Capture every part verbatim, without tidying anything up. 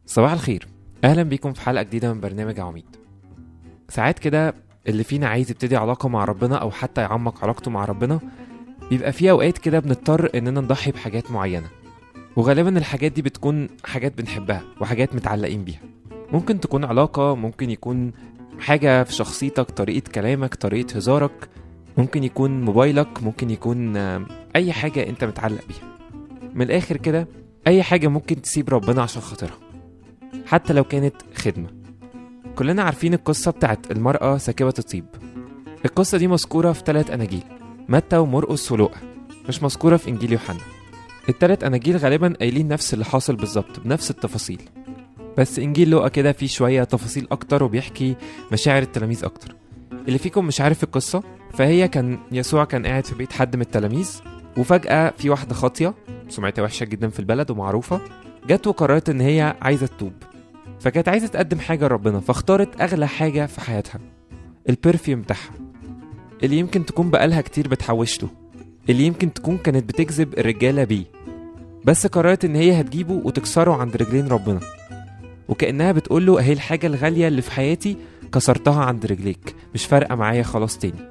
صباح الخير، اهلا بيكم في حلقه جديده من برنامج عميد. ساعات كده اللي فينا عايز يبتدي علاقه مع ربنا او حتى يعمق علاقته مع ربنا، بيبقى فيه اوقات كده بنضطر اننا نضحي بحاجات معينه، وغالبا الحاجات دي بتكون حاجات بنحبها وحاجات متعلقين بيها. ممكن تكون علاقه، ممكن يكون حاجه في شخصيتك، طريقه كلامك، طريقه هزارك، ممكن يكون موبايلك، ممكن يكون اي حاجه انت متعلق بيها. من الاخر كده اي حاجه ممكن تسيب ربنا عشان خاطرها، حتى لو كانت خدمة. كلنا عارفين القصة بتاعت المرأة ساكبة الطيب. القصة دي مذكورة في ثلاث أناجيل، متى ومرقس ولوقا، مش مذكورة في إنجيل يوحنا. الثلاث أناجيل غالبا قايلين نفس اللي حاصل بالظبط بنفس التفاصيل، بس إنجيل لوقا كده فيه شوية تفاصيل أكتر وبيحكي مشاعر التلاميذ أكتر. اللي فيكم مش عارف القصة، فهي كان يسوع كان قاعد في بيت حد من التلاميذ، وفجأة في واحدة خاطية سمعتها وحشة جدا في البلد ومعروفة جت وقررت إن هي عايزة تتوب. فكانت عايزة تقدم حاجة لربنا، فاختارت أغلى حاجة في حياتها، البرفيوم بتاعها اللي يمكن تكون بقالها كتير بتحوشته، اللي يمكن تكون كانت بتجذب الرجالة بيه، بس قررت إن هي هتجيبه وتكسره عند رجلين ربنا، وكأنها بتقوله أهي الحاجة الغالية اللي في حياتي كسرتها عند رجليك، مش فارقة معايا خلاص تاني.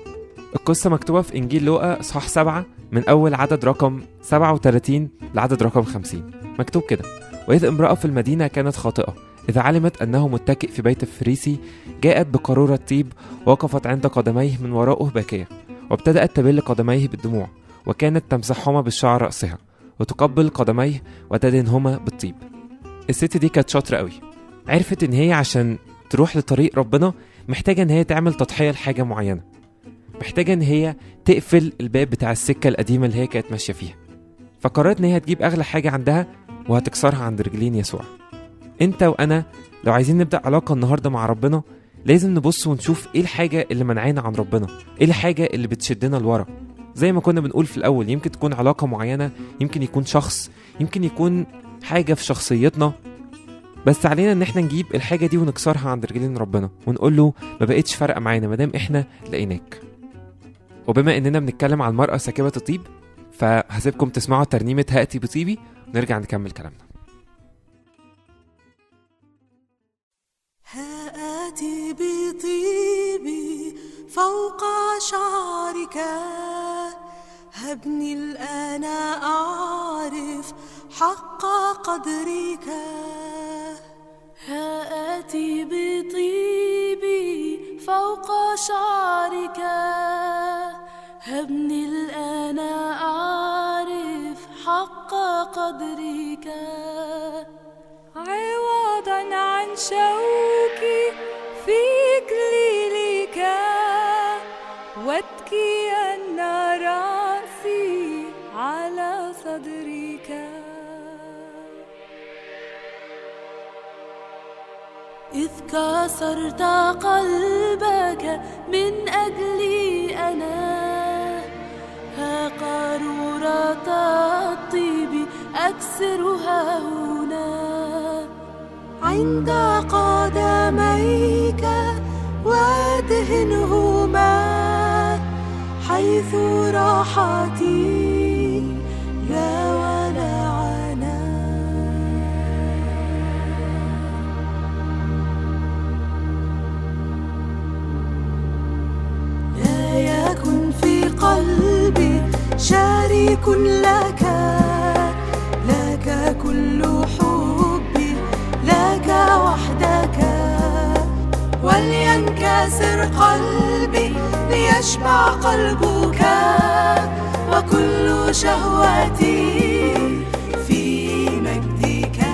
القصة مكتوبة في إنجيل لوقا إصحاح سبعة من أول عدد رقم سبعة وثلاثين لعدد رقم خمسين. مكتوب كده: وإذ امرأة في المدينة كانت خاطئة، إذا علمت أنه متكئ في بيت الفريسي، جاءت بقارورة طيب ووقفت عند قدميه من وراءه باكية، وابتدأت تبل قدميه بالدموع، وكانت تمسحهما بالشعر رأسها، وتقبل قدميه وتدهنهما بالطيب. الست دي كانت شاطرة قوي، عرفت إن هي عشان تروح لطريق ربنا محتاجة إن هي تعمل تضحية لحاجة معينة، محتاجة إن هي تقفل الباب بتاع السكة القديمة اللي هي كانت ماشية فيها. فقررت إن هي تجيب أغلى حاجة عندها وهتكسرها عند رجلين يسوع. انت وانا لو عايزين نبدأ علاقة النهاردة مع ربنا، لازم نبص ونشوف ايه الحاجة اللي منعينا عن ربنا، ايه الحاجة اللي بتشدنا لورا. زي ما كنا بنقول في الاول، يمكن تكون علاقة معينة، يمكن يكون شخص، يمكن يكون حاجة في شخصيتنا، بس علينا ان احنا نجيب الحاجة دي ونكسرها عند رجلين ربنا ونقول له ما بقتش فارقة معانا مادام احنا لقيناك. وبما اننا بنتكلم عن المرأة ساكبة الطيب، فهسيبكم تسمعوا ترنيمة هاتي بطيبي ونرجع نكمل كلامنا. هاتي بطيبي فوق شعرك، هبني الآن أعرف حق قدرك. هاتي بطيبي فوق شعرك، هبني الآن أعرف حق قدرك. عوضا عن شوكي في إكليلك، واتكي أن رأسي على صدرك. إذ كسرت قلبك من أجلي أنا، ها قارورة الطيب أكسرها هنا عند قدميك وادهنهما، حيث راحتي لا ولا عنا. لا يكن في قلبي شريك لك، لك كل حبي، لك وحدك. ولينكسر قلبي ليشبع قلبك، وكل شهوتي في مجدك.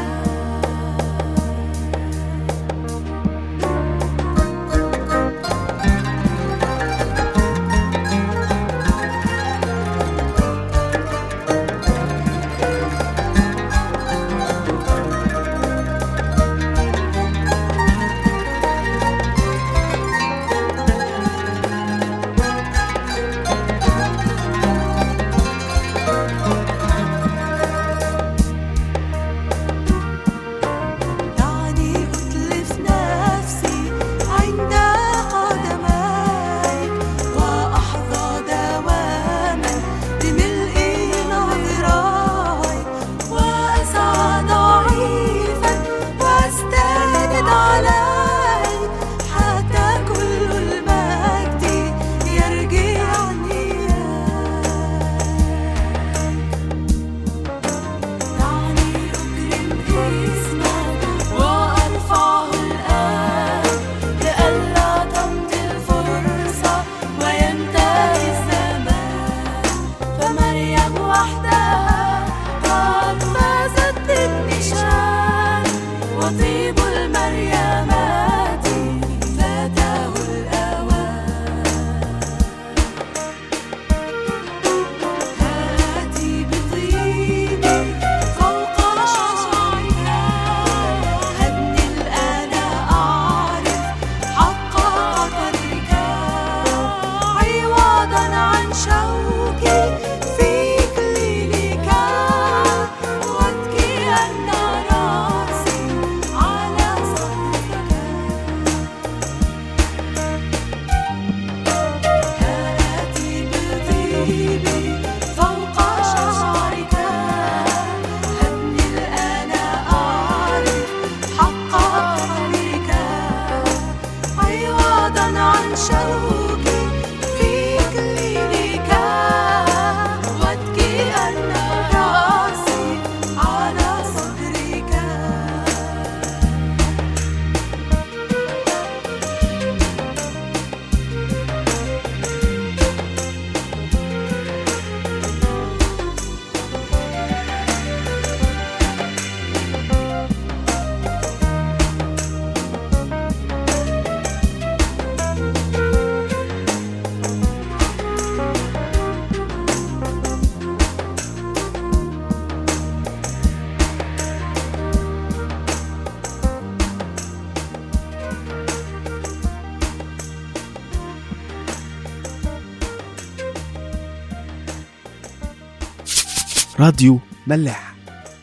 راديو ملاح.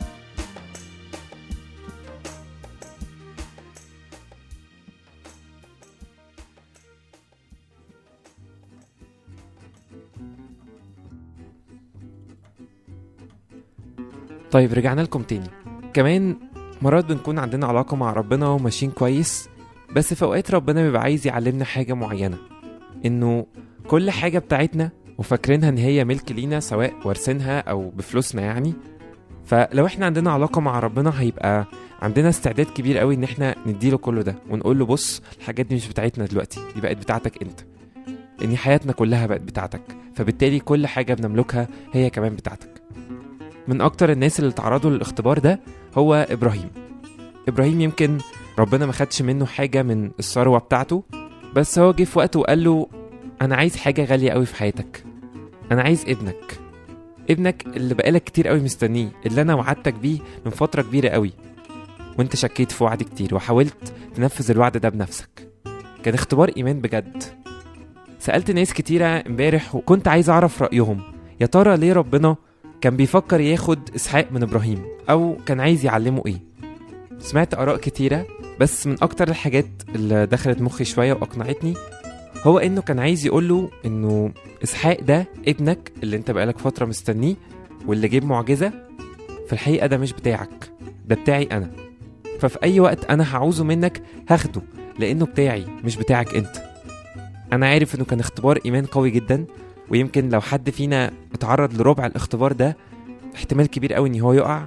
طيب رجعنا لكم تاني. كمان مرات بنكون عندنا علاقة مع ربنا وماشيين كويس، بس في اوقات ربنا بيبقى عايز يعلمنا حاجة معينة، انه كل حاجة بتاعتنا وفاكرينها ان هي ملك لينا، سواء وارثينها او بفلوسنا يعني. فلو احنا عندنا علاقة مع ربنا هيبقى عندنا استعداد كبير قوي ان احنا نديله كله ده ونقول له بص الحاجات دي مش بتاعتنا دلوقتي، دي بقت بتاعتك انت، ان حياتنا كلها بقت بتاعتك، فبالتالي كل حاجة بنملكها هي كمان بتاعتك. من اكتر الناس اللي تعرضوا للاختبار ده هو ابراهيم. ابراهيم يمكن ربنا ما خدش منه حاجة من الثروة بتاعته، بس هو جه في وقته وقال له انا عايز حاجة غالية قوي في حياتك، انا عايز ابنك ابنك اللي بقالك كتير قوي مستنيه، اللي انا وعدتك بيه من فترة كبيرة قوي، وانت شكيت في وعد كتير وحاولت تنفذ الوعد ده بنفسك. كان اختبار ايمان بجد. سألت ناس كتيرة امبارح وكنت عايز اعرف رأيهم، يا ترى ليه ربنا كان بيفكر ياخد اسحاق من ابراهيم، او كان عايز يعلمه ايه؟ سمعت اراء كتيرة، بس من اكتر الحاجات اللي دخلت مخي شوية واقنعتني هو انه كان عايز يقوله انه اسحاق ده ابنك اللي انت بقالك فترة مستنيه واللي جيب معجزة، في الحقيقة ده مش بتاعك، ده بتاعي انا، ففي اي وقت انا هعوزه منك هاخده لانه بتاعي مش بتاعك انت. انا عارف انه كان اختبار ايمان قوي جدا، ويمكن لو حد فينا اتعرض لربع الاختبار ده احتمال كبير قوي ان هو يقع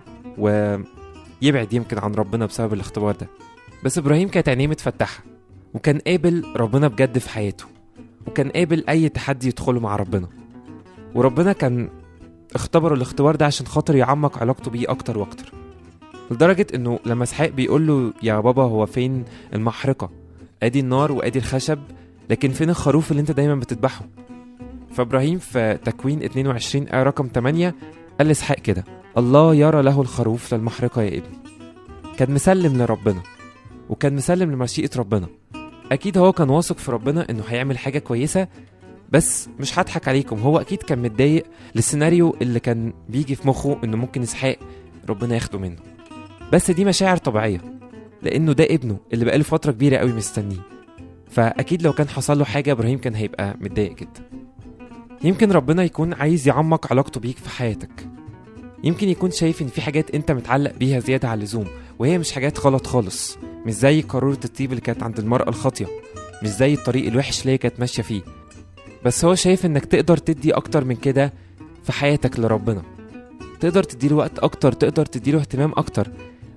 ويبعد يمكن عن ربنا بسبب الاختبار ده. بس ابراهيم كانت عينيه متفتحة، وكان قابل ربنا بجد في حياته، وكان قابل اي تحدي يدخله مع ربنا، وربنا كان اختبره الاختبار ده عشان خاطر يعمق علاقته بيه اكتر واكتر، لدرجة انه لما اسحاق بيقول له يا بابا هو فين المحرقة، ادي النار وادي الخشب، لكن فين الخروف اللي انت دايما بتذبحه؟ فابراهيم في تكوين اتنين وعشرين آية رقم تمانية قال لاسحاق كده: الله يرى له الخروف للمحرقة يا ابني. كان مسلم لربنا، وكان مسلم لمشيئة ربنا. اكيد هو كان واثق في ربنا انه هيعمل حاجة كويسة، بس مش هضحك عليكم، هو اكيد كان متضايق للسيناريو اللي كان بيجي في مخه انه ممكن اسحاق ربنا ياخده منه. بس دي مشاعر طبيعية، لانه ده ابنه اللي بقاله فترة كبيرة قوي مستنيه، فاكيد لو كان حصل له حاجة ابراهيم كان هيبقى متضايق جدا. يمكن ربنا يكون عايز يعمق علاقته بيك في حياتك، يمكن يكون شايف ان في حاجات انت متعلق بيها زيادة على اللزوم، وهي مش حاجات غلط خالص، مش زي قارورة الطيب اللي كانت عند المرأة الخاطية، مش زي الطريق الوحش اللي هي كانت ماشية فيه، بس هو شايف انك تقدر تدي اكتر من كده في حياتك لربنا، تقدر تديله وقت اكتر، تقدر تديله اهتمام اكتر،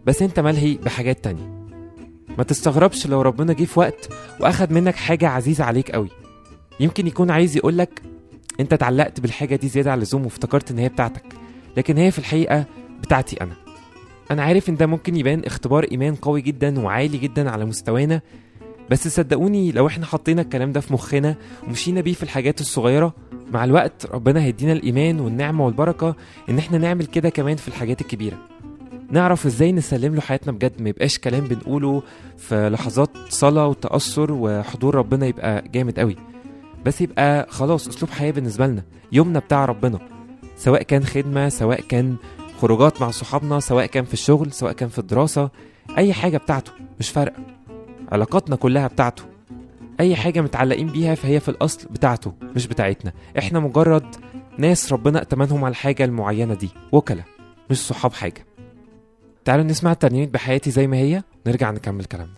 بس انت ملهي بحاجات تانية. ما تستغربش لو ربنا جه في وقت واخد منك حاجة عزيزة عليك قوي. يمكن يكون عايز يقولك انت اتعلقت بالحاجة دي زيادة على اللزوم وافتكرت ان هي بتاعتك، لكن هي في الحقيقة بتاعتي انا. انا عارف ان ده ممكن يبان اختبار ايمان قوي جدا وعالي جدا على مستوانا، بس صدقوني لو احنا حطينا الكلام ده في مخنا ومشينا بيه في الحاجات الصغيرة، مع الوقت ربنا هيدينا الايمان والنعمة والبركة ان احنا نعمل كده كمان في الحاجات الكبيرة. نعرف ازاي نسلم له حياتنا بجد، ما يبقاش كلام بنقوله في لحظات صلاة وتأثر وحضور ربنا يبقى جامد قوي، بس يبقى خلاص اسلوب حياة بالنسبة لنا، يومنا بتاع ربنا، سواء كان خدمة، سواء كان خروجات مع صحابنا، سواء كان في الشغل، سواء كان في الدراسة، اي حاجة بتاعته مش فارقة. علاقاتنا كلها بتاعته، اي حاجة متعلقين بيها فهي في الاصل بتاعته مش بتاعتنا. احنا مجرد ناس ربنا ائتمنهم على الحاجة المعينة دي، وكلاء مش صحاب حاجة. تعالوا نسمع الترنيمة بحياتي زي ما هي ونرجع نكمل كلامنا.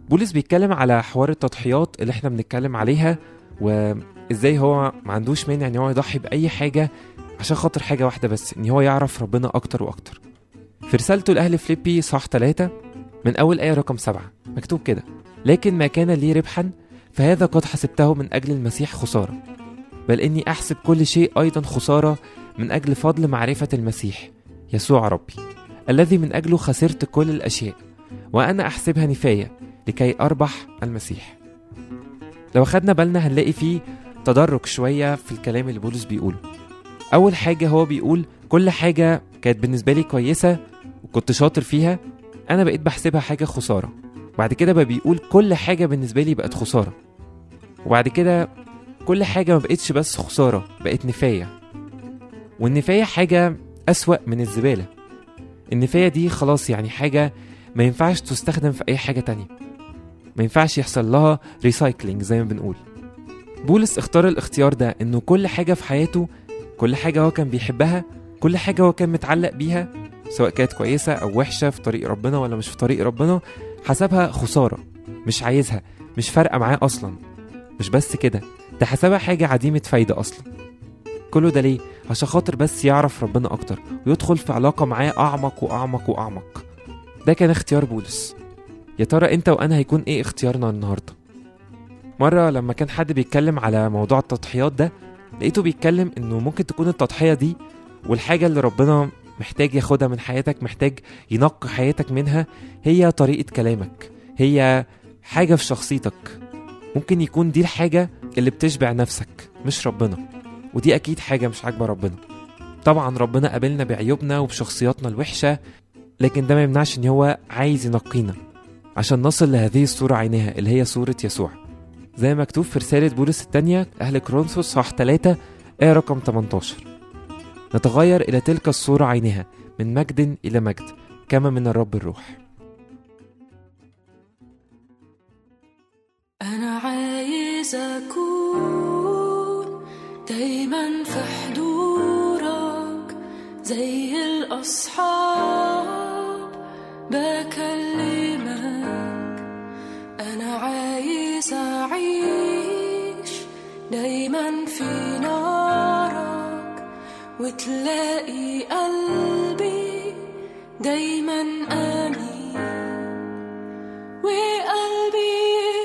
بولس بيتكلم على حوار التضحيات اللي احنا بنتكلم عليها، وازاي هو ما عندوش مانع ان هو يضحي بأي حاجة عشان خاطر حاجة واحدة بس، ان هو يعرف ربنا اكتر واكتر. في رسالته لأهل فليبي صح ثلاثة من اول آية رقم سبعة مكتوب كده: لكن ما كان لي ربحا فهذا قد حسبته من اجل المسيح خسارة، بل اني احسب كل شيء ايضا خسارة من اجل فضل معرفة المسيح يسوع ربي، الذي من اجله خسرت كل الاشياء وانا احسبها نفاية لكي اربح المسيح. لو خدنا بالنا هنلاقي فيه تدرج شوية في الكلام اللي بولس بيقوله. اول حاجة هو بيقول كل حاجة كانت بالنسبة لي كويسة وكنت شاطر فيها انا بقيت بحسبها حاجة خسارة. بعد كده بقى بيقول كل حاجة بالنسبة لي بقت خسارة. وبعد كده كل حاجة ما بقتش بس خسارة، بقت نفاية. والنفاية حاجة أسوأ من الزبالة. النفاية دي خلاص يعني حاجة ما ينفعش تستخدم في أي حاجة تانية، ما ينفعش يحصل لها ريسايكلينج زي ما بنقول. بولس اختار الاختيار ده، انه كل حاجة في حياته، كل حاجة هو كان بيحبها، كل حاجة هو كان متعلق بيها سواء كانت كويسة أو وحشة في طريق ربنا ولا مش في طريق ربنا، حسبها خسارة، مش عايزها، مش فارقة معاه أصلا. مش بس كده، ده حسبها حاجة عديمة فايدة أصلا. كله ده ليه؟ عشان خاطر بس يعرف ربنا أكتر ويدخل في علاقة معاه أعمق وأعمق وأعمق. ده كان اختيار بولس. يا ترى أنت وأنا هيكون إيه اختيارنا النهاردة؟ مرة لما كان حد بيتكلم على موضوع التضحيات ده، لقيته بيتكلم إنه ممكن تكون التضحية دي والحاجة اللي ربنا محتاج ياخدها من حياتك، محتاج ينقي حياتك منها، هي طريقة كلامك، هي حاجة في شخصيتك. ممكن يكون دي الحاجة اللي بتشبع نفسك مش ربنا، ودي أكيد حاجة مش عاجبة ربنا. طبعا ربنا قابلنا بعيوبنا وبشخصياتنا الوحشة، لكن ده ما يمنعش إن هو عايز ينقينا عشان نصل لهذه الصورة عينها اللي هي صورة يسوع، زي ما مكتوب في رسالة بولس الثانية أهل كورنثوس صح ثلاثة آية رقم ثمانية عشر: نتغير إلى تلك الصورة عينها من مجد إلى مجد كما من الرب الروح. أنا عايز أكون دايما في حضورك زي الأصحاب بكلمك. أنا عايز أعيش دايما في نارك وتلاقي قلبي دايما آمين، وقلبي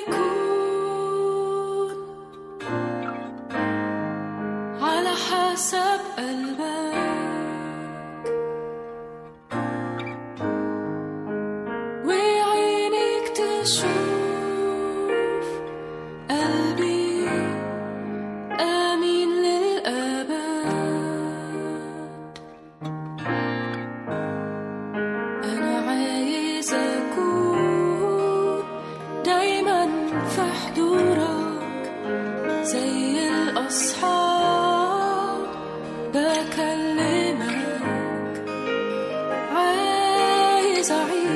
يكون على حسب قلبك، وعينك تشوف قلبي آمين للأبد. أنا عايز أكون دايما في حضورك زي الأصحاب بكلمك. عايز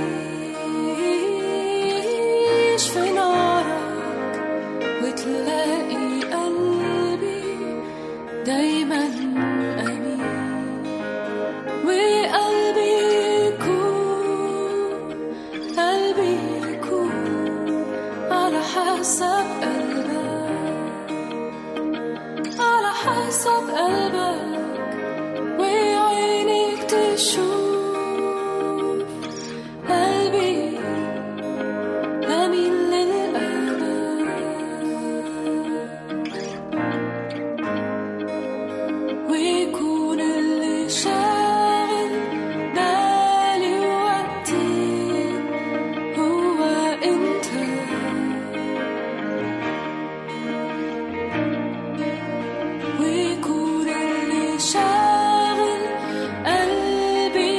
أعيش في نارك وتلاقي قلبي دايما أمين، وقلبي يكون قلبي يكون على حسب قلبك، على حسب قلبك، وعينك تشوف قلبي أمين للأبد. ويكون اللي شاغل بالي وقتي هو أنت، ويكون اللي شاغل قلبي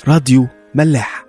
راديو ملاح.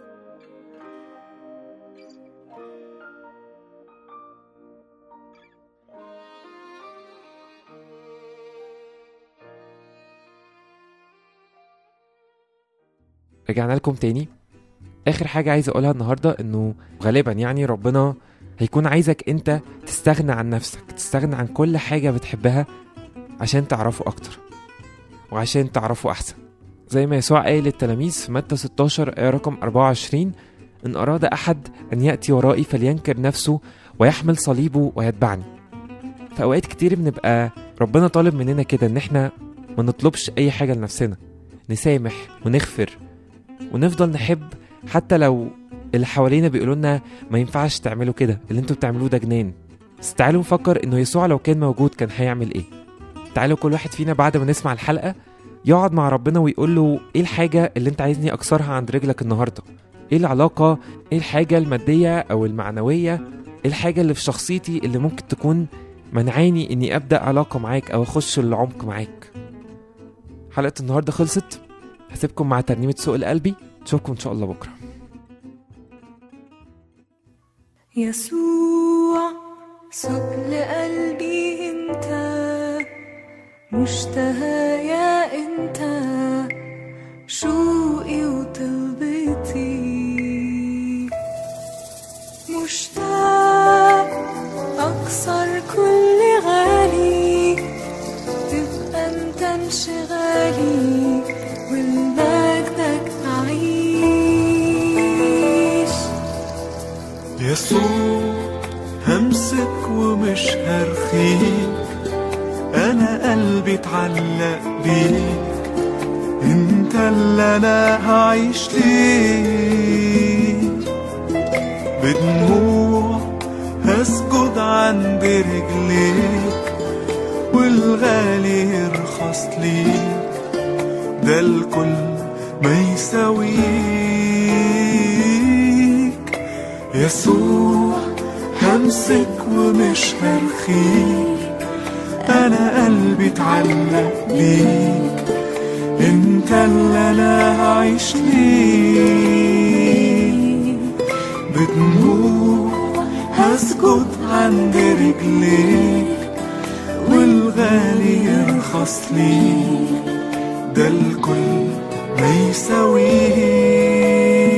رجعنا لكم تاني. اخر حاجة عايز اقولها النهاردة انه غالبا يعني ربنا هيكون عايزك انت تستغنى عن نفسك، تستغنى عن كل حاجة بتحبها عشان تعرفه اكتر وعشان تعرفه احسن. زي ما يسوع قال للتلاميذ في متى ستاشر آية رقم أربعة وعشرين: ان اراد احد ان يأتي ورائي فلينكر نفسه ويحمل صليبه ويتبعني. في اوقات كتير بنبقى ربنا طالب مننا كده ان احنا ما نطلبش اي حاجة لنفسنا، نسامح ونغفر ونفضل نحب حتى لو اللي حوالينا بيقولوا لنا ما ينفعش تعملوا كده، اللي انتوا بتعملوه ده جنان. بس تعالوا نفكر انه يسوع لو كان موجود كان هيعمل ايه. تعالوا كل واحد فينا بعد ما نسمع الحلقة يقعد مع ربنا ويقول له ايه الحاجة اللي انت عايزني اكسرها عند رجلك النهاردة، ايه العلاقة، ايه الحاجة المادية او المعنوية، ايه الحاجة اللي في شخصيتي اللي ممكن تكون منعاني اني ابدأ علاقة معاك او اخش العمق معاك. حلقة النهاردة خلصت، هسيبكم مع ترنيمة سؤال قلبي، نشوفكم ان شاء الله بكرة. يسوع سؤل قلبي انت، مشتهى يا انت، شوقي وطلبتي، مشتاق اكسر كل غالي، تبقى انت انشغالي والمجدك أعيش. يسوع همسك ومش هرخيك، أنا قلبي اتعلق بيك، انت اللي أنا هعيش ليك. بدموع هسجد عند رجليك والغالي يرخص ليك، ده الكل ما يساويك. يسوع همسك ومش هرخيك، أنا قلبي اتعلق بيك، انت اللي أنا هعيش ليك. بدموع هسجد عند رجليك والغالي يرخص ليك، ده الكل ما يساويك.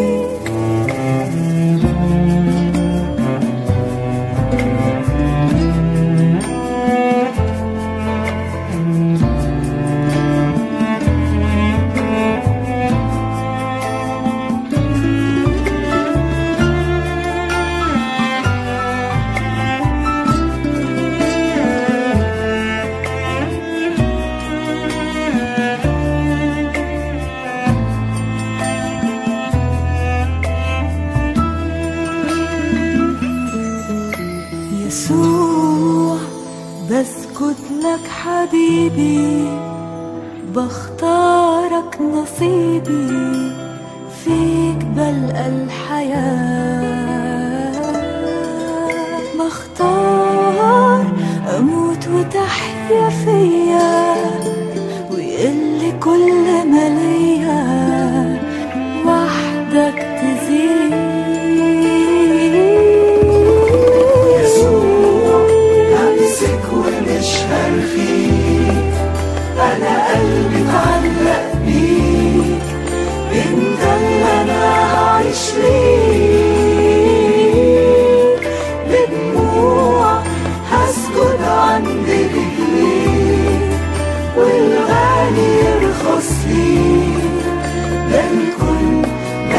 يسوع بسكت لك حبيبي، بختارك نصيبي، فيك بلقى الحياة. بختار أموت وتحيا فيا، ويقل كل ما ليا وحدك تزيد. ومش هرخيك، أنا قلبي اتعلق بيك، انت اللي أنا هعيش ليك. بدموع هسجد عند رجليك والغالي يرخص ليك، ده الكل ما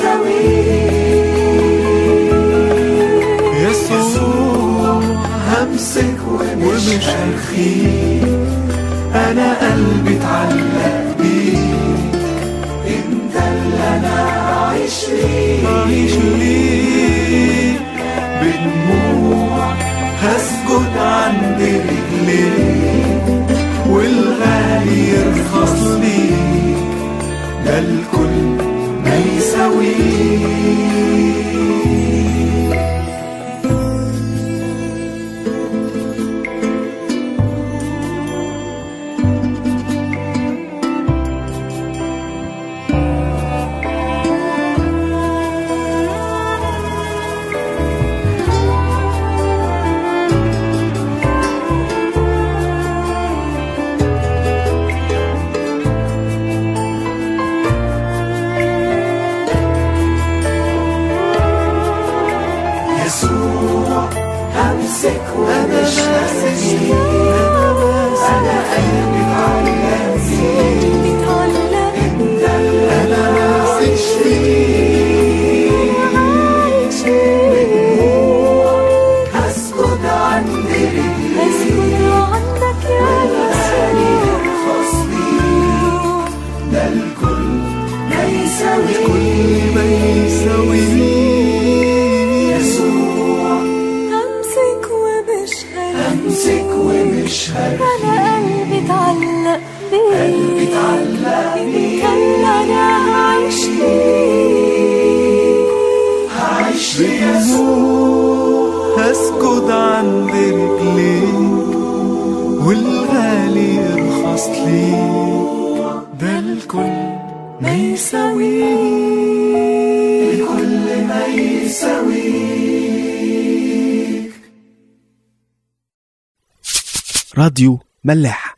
يساويك. يسوع همسك ومش هرخيك، أنا قلبي اتعلق بيك، انت اللي أنا هعيش ليك هعيش ليك. بدموع هسجد عند رجليك والغالي يرخص ليك، ده الكل ما يساويك. يسوع همسك ومش هسيب، أنا قلبي اتعلق فيك، أنت اللي أنا عايش فيك، بدموع هسجد عند رجليك، والغالي يرخص ليك، ده الكل ما يساويك، ما يساويك. همسك ومش هرخيك، أنا قلبي اتعلق بيك، قلبي اتعلق بيك، أنت اللي أنا هعيش ليك، هعيش ليسوع، هسجد عند رجليك، والغالي يرخص ليك، ده الكل ما يساويك، الكل ما يساويك. راديو ملاح.